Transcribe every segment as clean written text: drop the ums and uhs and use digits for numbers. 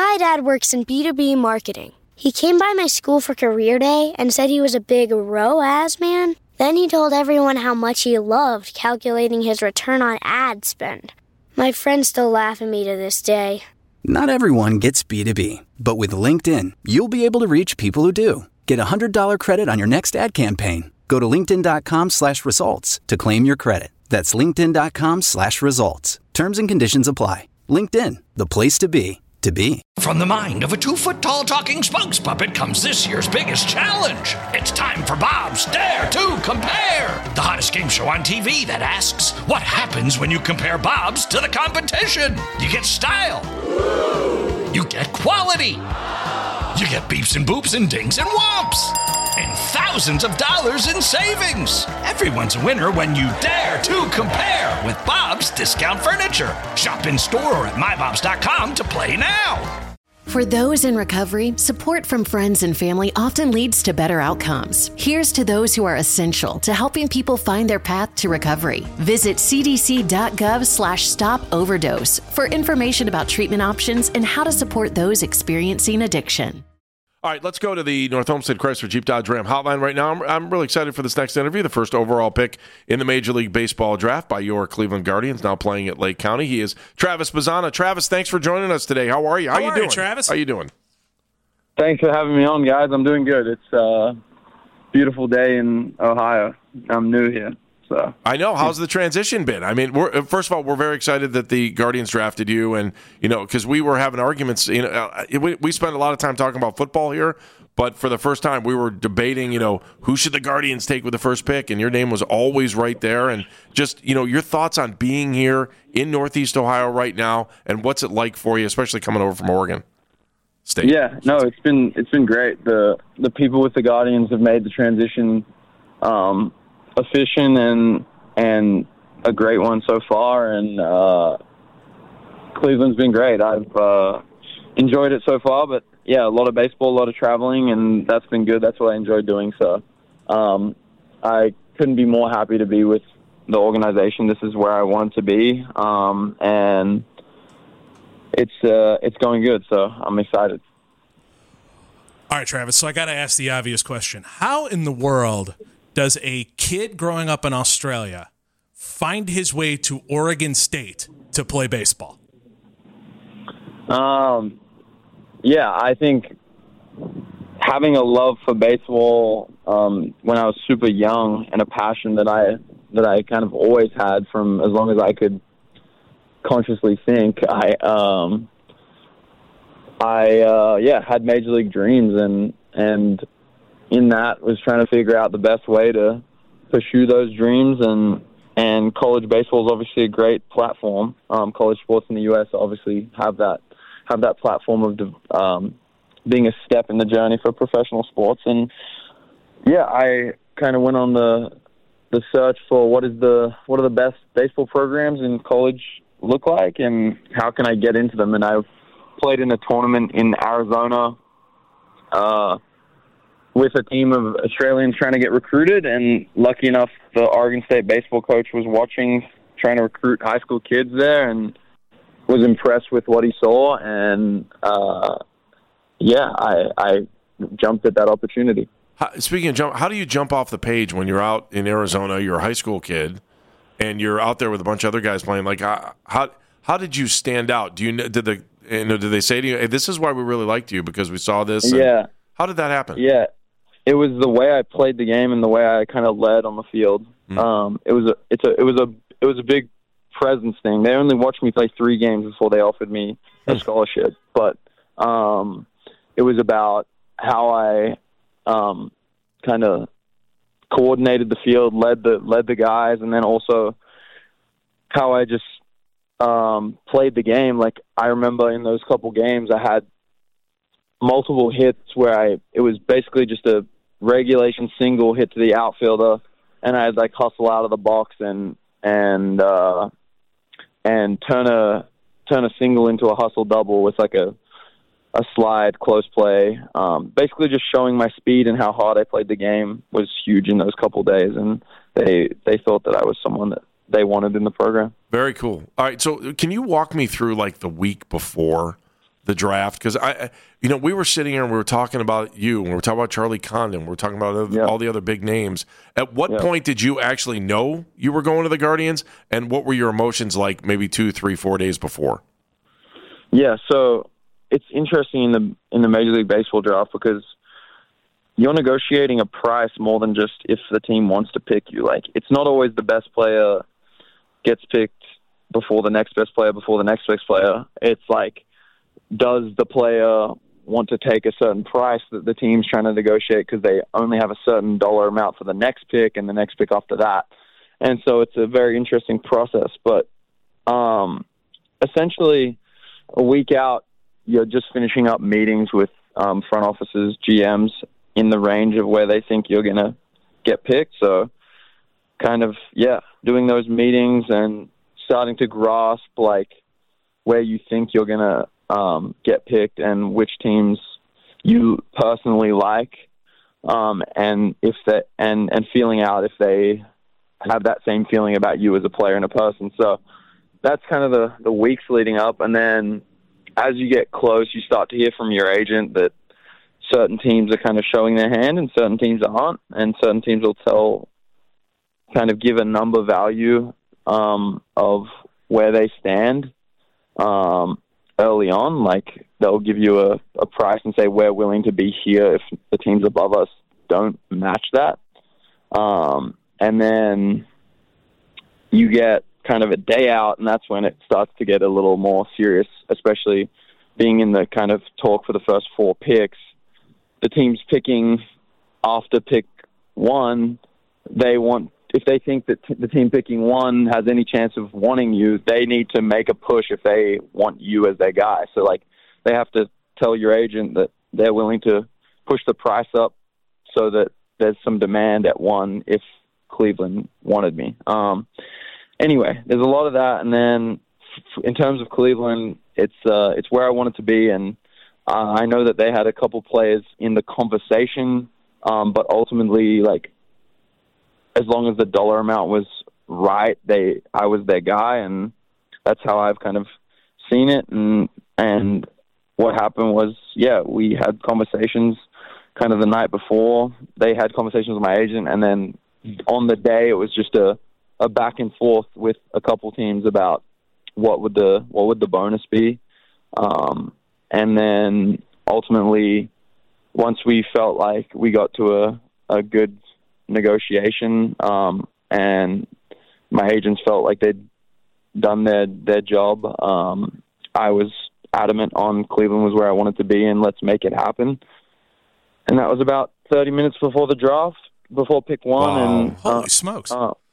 My dad works in B2B marketing. He came by my school for career day and said he was a big ROAS man. Then he told everyone how much he loved calculating his return on ad spend. My friends still laugh at me to this day. Not everyone gets B2B, but with LinkedIn, you'll be able to reach people who do. Get a $100 credit on your next ad campaign. Go to linkedin.com/results to claim your credit. That's linkedin.com/results. Terms and conditions apply. LinkedIn, the place to be. From the mind of a 2-foot-tall talking spokes puppet comes this year's biggest challenge. It's time for Bob's Dare to Compare, the hottest game show on TV that asks, what happens when you compare Bob's to the competition? You get style. You get quality. You get beeps and boops and dings and whomps. And thousands of dollars in savings. Everyone's a winner when you dare to compare with Bob's Discount Furniture. Shop in store or at mybobs.com to play now. For those in recovery, support from friends and family often leads to better outcomes. Here's to those who are essential to helping people find their path to recovery. Visit cdc.gov/stop-overdose for information about treatment options and how to support those experiencing addiction. All right, let's go to the North Olmsted Chrysler Jeep Dodge Ram hotline right now. I'm really excited for this next interview. The first overall pick in the Major League Baseball draft by your Cleveland Guardians, now playing at Lake County. He is Travis Bazzana. Travis, thanks for joining us today. How are you? How you doing, Travis? How you doing? Thanks for having me on, guys. I'm doing good. It's a beautiful day in Ohio. I'm new here. So I know. How's the transition been? I mean, first of all, we're very excited that the Guardians drafted you, and because we were having arguments. We spend a lot of time talking about football here, but for the first time, we were debating. Who should the Guardians take with the first pick, and your name was always right there. And just your thoughts on being here in Northeast Ohio right now, and what's it like for you, especially coming over from Oregon State? Yeah, no, it's been great. The people with the Guardians have made the transition efficient and a great one so far, and Cleveland's been great. I've enjoyed it so far, but yeah, a lot of baseball, a lot of traveling, and that's been good. That's what I enjoyed doing. So I couldn't be more happy to be with the organization. This is where I want to be, and it's going good. So I'm excited. All right, Travis. So I got to ask the obvious question: how in the world does a kid growing up in Australia find his way to Oregon State to play baseball? Yeah, I think having a love for baseball when I was super young, and a passion that I kind of always had from as long as I could consciously think. I had major league dreams, and in that was trying to figure out the best way to pursue those dreams, and college baseball is obviously a great platform. College sports in the U.S. obviously have that platform of being a step in the journey for professional sports. And yeah, I kind of went on the search for what are the best baseball programs in college look like, and how can I get into them. And I played in a tournament in Arizona with a team of Australians trying to get recruited, and lucky enough, the Oregon State baseball coach was watching, trying to recruit high school kids there, and was impressed with what he saw, and I jumped at that opportunity. Speaking of jump, how do you jump off the page when you're out in Arizona? You're a high school kid, and you're out there with a bunch of other guys playing. Like, how did you stand out? Did they say to you, "Hey, this is why we really liked you because we saw this"? Yeah. How did that happen? Yeah, it was the way I played the game and the way I kind of led on the field. It was a big presence thing. They only watched me play 3 games before they offered me a scholarship, but it was about how I kind of coordinated the field, led the guys, and then also how I just played the game. Like, I remember in those couple games I had multiple hits where it was basically just a regulation single hit to the outfielder, and I'd like hustle out of the box and turn a single into a hustle double with like a slide, close play. Basically just showing my speed and how hard I played the game was huge in those couple days, and they thought that I was someone that they wanted in the program. Very cool. All right, so can you walk me through like the week before the draft? Because we were sitting here and we were talking about you, and we were talking about Charlie Condon, we were talking about all the other big names. At what point did you actually know you were going to the Guardians, and what were your emotions like maybe 2, 3, 4 days before? Yeah, so it's interesting in the Major League Baseball draft because you're negotiating a price more than just if the team wants to pick you. Like, it's not always the best player gets picked before the next best player, before the next best player. It's like, does the player want to take a certain price that the team's trying to negotiate because they only have a certain dollar amount for the next pick and the next pick after that? And so it's a very interesting process. But essentially, a week out, you're just finishing up meetings with front offices, GMs, in the range of where they think you're going to get picked. So kind of, doing those meetings and starting to grasp like where you think you're going to get picked and which teams you personally like, and if that, and feeling out if they have that same feeling about you as a player and a person. So that's kind of the weeks leading up. And then as you get close, you start to hear from your agent that certain teams are kind of showing their hand and certain teams aren't, and certain teams will give a number value of where they stand early on. Like, they'll give you a price and say, we're willing to be here if the teams above us don't match that. And then you get kind of a day out, and that's when it starts to get a little more serious, especially being in the kind of talk for the first 4 picks. The team's picking after pick 1. If they think that the team picking 1 has any chance of wanting you, they need to make a push if they want you as their guy. So, like, they have to tell your agent that they're willing to push the price up so that there's some demand at 1 if Cleveland wanted me. Anyway, there's a lot of that. And then in terms of Cleveland, it's where I wanted to be, and I know that they had a couple players in the conversation, but ultimately, like, as long as the dollar amount was right, I was their guy, and that's how I've kind of seen it. And what happened was, we had conversations kind of the night before. They had conversations with my agent, and then on the day, it was just a back and forth with a couple teams about what would the bonus be. And then ultimately, once we felt like we got to a good negotiation, and my agents felt like they'd done their job, I was adamant on Cleveland was where I wanted to be, and let's make it happen. And that was about 30 minutes before the draft, before pick 1. Wow. And Holy smokes!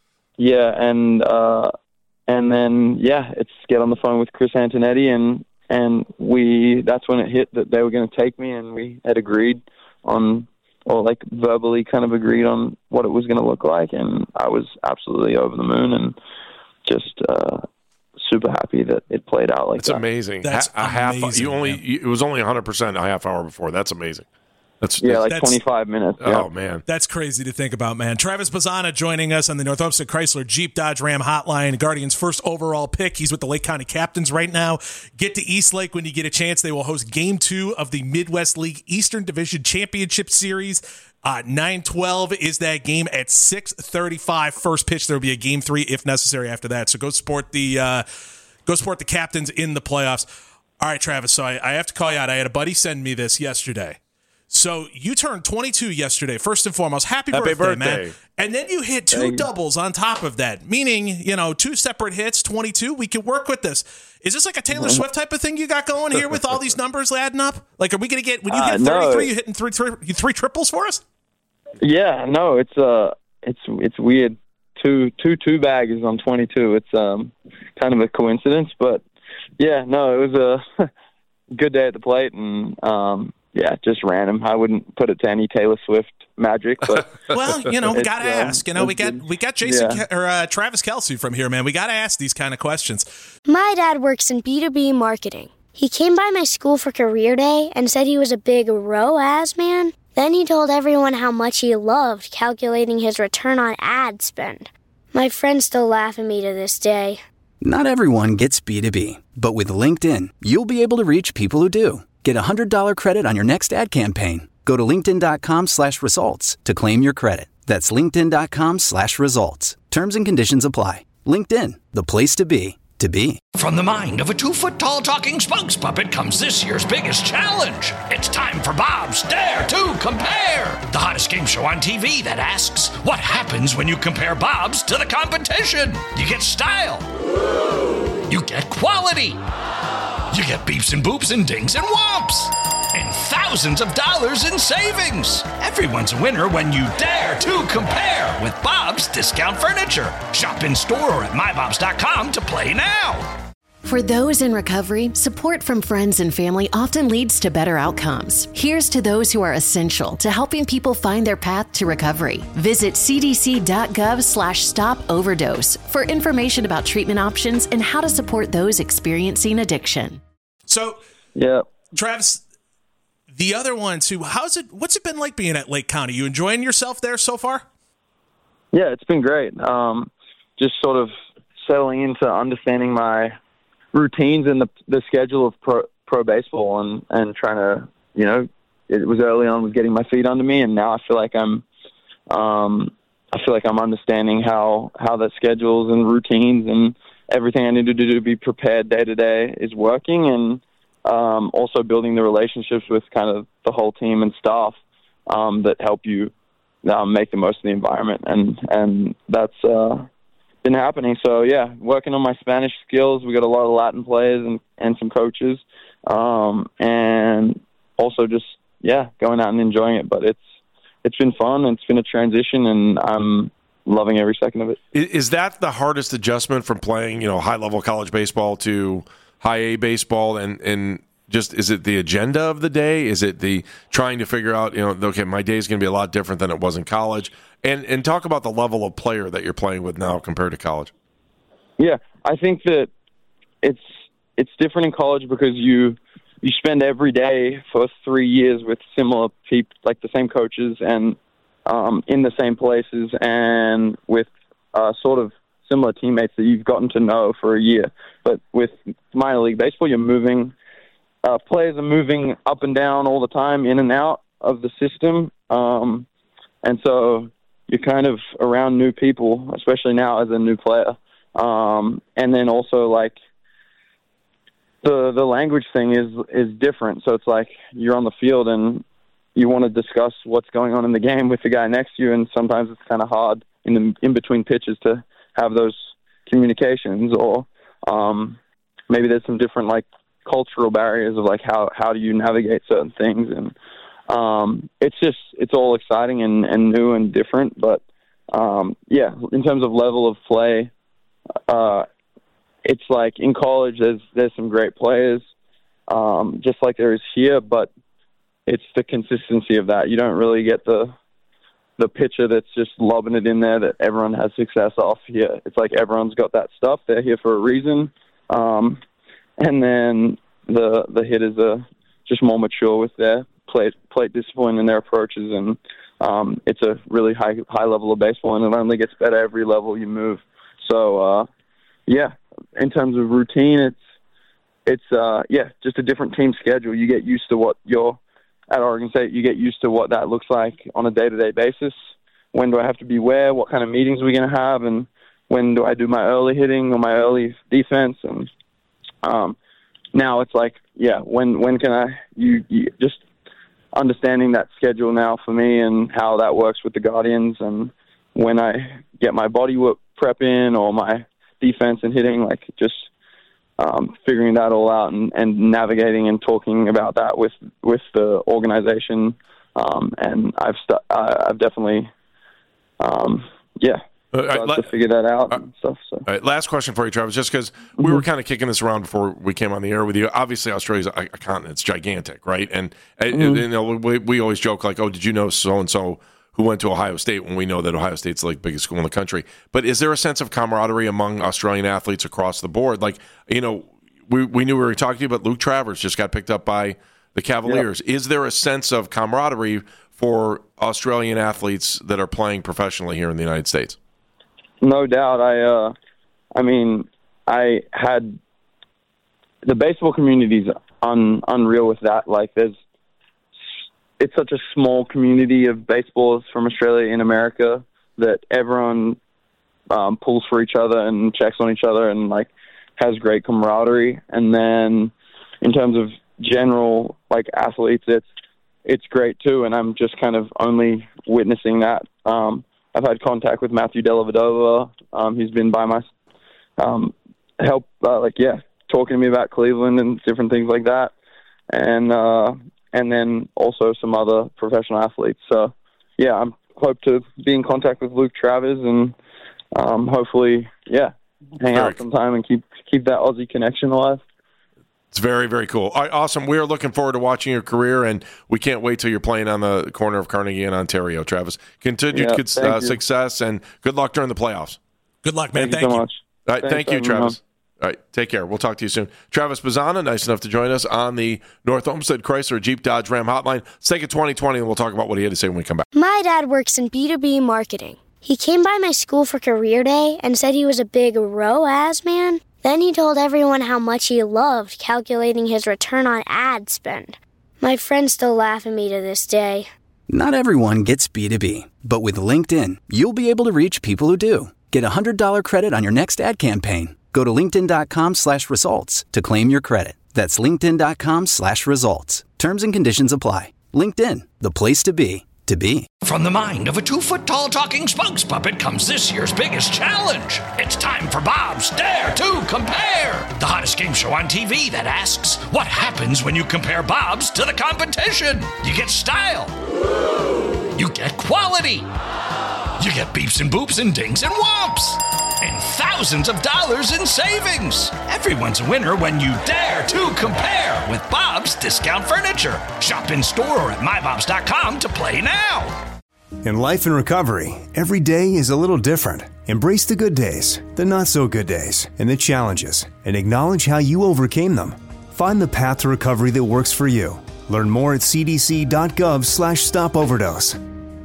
And then it's get on the phone with Chris Antonetti, and that's when it hit that they were going to take me, and we had agreed on, or like verbally kind of agreed on what it was going to look like, and I was absolutely over the moon and just super happy that it played out like that. That's amazing. That's amazing. It was only 100% a half hour before. That's amazing. That's 25 minutes. Oh, man. That's crazy to think about, man. Travis Bazzana joining us on the Northumberland Chrysler Jeep Dodge Ram hotline. Guardians' first overall pick. He's with the Lake County Captains right now. Get to Eastlake when you get a chance. They will host Game 2 of the Midwest League Eastern Division Championship Series. 9:12 is that game at 6:35. First pitch. There will be a Game 3 if necessary after that. So go support the Captains in the playoffs. All right, Travis. So I have to call you out. I had a buddy send me this yesterday. So you turned 22 yesterday. First and foremost, happy birthday, man. And then you hit 2 doubles on top of that, meaning, 2 separate hits, 22. We can work with this. Is this like a Taylor Swift type of thing you got going here with all these numbers adding up? Like, are we going to get, when you hit 33, you hitting three triples for us? Yeah, no, it's weird. Two bags on 22. It's kind of a coincidence, but yeah, no, it was a good day at the plate, and just random. I wouldn't put it to any Taylor Swift magic, but well, we got to ask. We got Jason or Travis Kelce from here, man. We got to ask these kind of questions. My dad works in B2B marketing. He came by my school for career day and said he was a big ROAS man. Then he told everyone how much he loved calculating his return on ad spend. My friends still laugh at me to this day. Not everyone gets B2B, but with LinkedIn, you'll be able to reach people who do. Get a $100 credit on your next ad campaign. Go to linkedin.com/results to claim your credit. That's linkedin.com/results. Terms and conditions apply. LinkedIn, the place to be, to be. From the mind of a 2-foot-tall talking spokes puppet comes this year's biggest challenge. It's time for Bob's Dare to Compare, the hottest game show on TV that asks, what happens when you compare Bob's to the competition? You get style. You get quality. You get beeps and boops and dings and whomps. And thousands of dollars in savings. Everyone's a winner when you dare to compare with Bob's Discount Furniture. Shop in store or at mybobs.com to play now. For those in recovery, support from friends and family often leads to better outcomes. Here's to those who are essential to helping people find their path to recovery. Visit cdc.gov/stop-overdose for information about treatment options and how to support those experiencing addiction. So, Yeah. Travis, the other one too, what's it been like being at Lake County? You enjoying yourself there so far? Yeah, it's been great. Just sort of settling into understanding my routines and the schedule of pro baseball and trying to, it was early on with getting my feet under me, and now I feel like I'm understanding how the schedules and routines and everything I need to do to be prepared day to day is working, and also building the relationships with kind of the whole team and staff that help you make the most of the environment, and that's been happening. So yeah, working on my Spanish skills. We got a lot of Latin players and some coaches, and also just going out and enjoying it. But it's been fun. It's been a transition, and I'm loving every second of it. Is that the hardest adjustment from playing, high level college baseball to high A baseball, and just, is it the agenda of the day? Is it the trying to figure out, okay, my day is going to be a lot different than it was in college? And talk about the level of player that you're playing with now compared to college. Yeah, I think that it's different in college because you spend every day for 3 years with similar people, like the same coaches, and in the same places, and with sort of similar teammates that you've gotten to know for a year. But with minor league baseball, you're moving. Players are moving up and down all the time, in and out of the system, and so you're kind of around new people, especially now as a new player. And then also, like, the language thing is different. So it's like you're on the field and you want to discuss what's going on in the game with the guy next to you, and sometimes it's kind of hard in between pitches to have those communications, or maybe there's some different, like, cultural barriers of, like, how do you navigate certain things, and it's all exciting and new and different. But in terms of level of play, it's like in college there's some great players, just like there is here, but it's the consistency of that. You don't really get the pitcher that's just lobbing it in there that everyone has success off here. It's like everyone's got that stuff. They're here for a reason. And then the hitters are just more mature with their plate discipline and their approaches, and it's a really high level of baseball, and it only gets better every level you move. So in terms of routine, it's just a different team schedule. You get used to what you're at Oregon State. You get used to what that looks like on a day-to-day basis. When do I have to be where? What kind of meetings are we going to have? And when do I do my early hitting or my early defense? And now it's like, when can I? You just understanding that schedule now for me, and how that works with the Guardians, and when I get my body work prep in, or my defense and hitting, like, just figuring that all out and navigating and talking about that with the organization. And I've definitely to figure that out and stuff. So. All right, last question for you, Travis, just because we were kind of kicking this around before we came on the air with you. Obviously, Australia's a continent. It's gigantic, right? And we always joke, like, oh, did you know so-and-so who went to Ohio State, when we know that Ohio State's like the biggest school in the country. But is there a sense of camaraderie among Australian athletes across the board? Like, we knew we were talking to you, but Luke Travers just got picked up by the Cavaliers. Yep. Is there a sense of camaraderie for Australian athletes that are playing professionally here in the United States? No doubt. I mean, I had the baseball community's unreal with that. Like, it's such a small community of baseballers from Australia in America that everyone pulls for each other and checks on each other and like has great camaraderie. And then in terms of general like athletes, it's great too. And I'm just kind of only witnessing that. I've had contact with Matthew Dellavedova. He's been by my help, talking to me about Cleveland and different things like that. And then also some other professional athletes. So, yeah, I hope to be in contact with Luke Travers and hopefully, hang out sometime and keep that Aussie connection alive. It's very, very cool. All right, awesome. We are looking forward to watching your career, and we can't wait till you're playing on the corner of Carnegie and Ontario, Travis. Continued good success, and good luck during the playoffs. Good luck, man. Thank you so much. All right, thank you, Travis. All right, take care. We'll talk to you soon. Travis Bazzana, nice enough to join us on the North Olmsted Chrysler Jeep Dodge Ram hotline. Let's take it 2020, and we'll talk about what he had to say when we come back. My dad works in B2B marketing. He came by my school for career day and said he was a big ROAS man. Then he told everyone how much he loved calculating his return on ad spend. My friends still laugh at me to this day. Not everyone gets B2B, but with LinkedIn, you'll be able to reach people who do. Get a $100 credit on your next ad campaign. Go to linkedin.com/results to claim your credit. That's linkedin.com/results. Terms and conditions apply. LinkedIn, the place to be. From the mind of a 2-foot-tall talking spunks puppet comes this year's biggest challenge. It's time for Bob's Dare to Compare, the hottest game show on TV that asks, what happens when you compare Bobs to the competition? You get style. You get quality. You get beeps and boops and dings and whomps. And thousands of dollars in savings. Everyone's a winner when you dare to compare with Bob's Discount Furniture. Shop in store or at mybobs.com to play now. In life and recovery, every day is a little different. Embrace the good days, the not so good days, and the challenges, and acknowledge how you overcame them. Find the path to recovery that works for you. Learn more at cdc.gov/stopoverdose.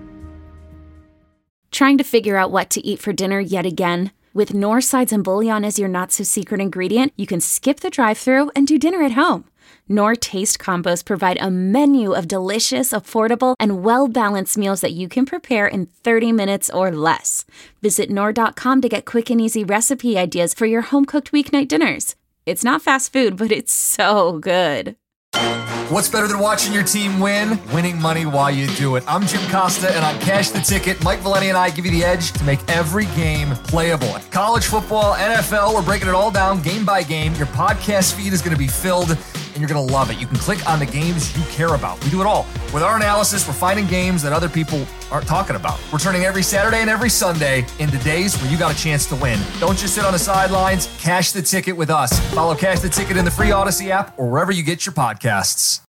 Trying to figure out what to eat for dinner yet again? With Knorr sides and bouillon as your not-so-secret ingredient, you can skip the drive-thru and do dinner at home. Knorr Taste Combos provide a menu of delicious, affordable, and well-balanced meals that you can prepare in 30 minutes or less. Visit Knorr.com to get quick and easy recipe ideas for your home-cooked weeknight dinners. It's not fast food, but it's so good. What's better than watching your team win? Winning money while you do it. I'm Jim Costa, and on Cash the Ticket, Mike Valenti and I give you the edge to make every game playable. College football, NFL, we're breaking it all down game by game. Your podcast feed is going to be filled, and you're going to love it. You can click on the games you care about. We do it all. With our analysis, we're finding games that other people aren't talking about. We're turning every Saturday and every Sunday into days where you got a chance to win. Don't just sit on the sidelines. Cash the Ticket with us. Follow Cash the Ticket in the free Odyssey app or wherever you get your podcasts.